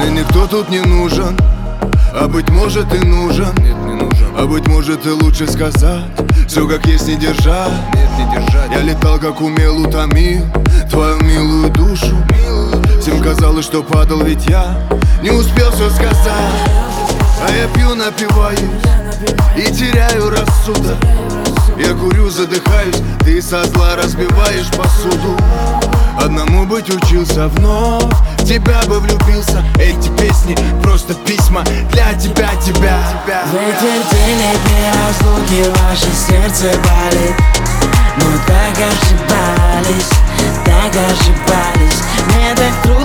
Мне никто тут не нужен, а быть может и нужен. Нет, не нужен. А быть может и лучше сказать все как есть, не держать. Нет, не держать. Я летал как умел, утомил твою милую душу. Всем казалось, что падал, ведь я не успел все сказать. А я пью, напиваюсь и теряю рассудок. Я курю, задыхаюсь, ты со зла разбиваешь посуду. Одному быть учился, вновь в тебя бы влюбился. Эти песни просто письма для тебя, тебя. Вы твердили при разлуке, ваше сердце болит. Но так ошибались, так ошибались. Мне так трудно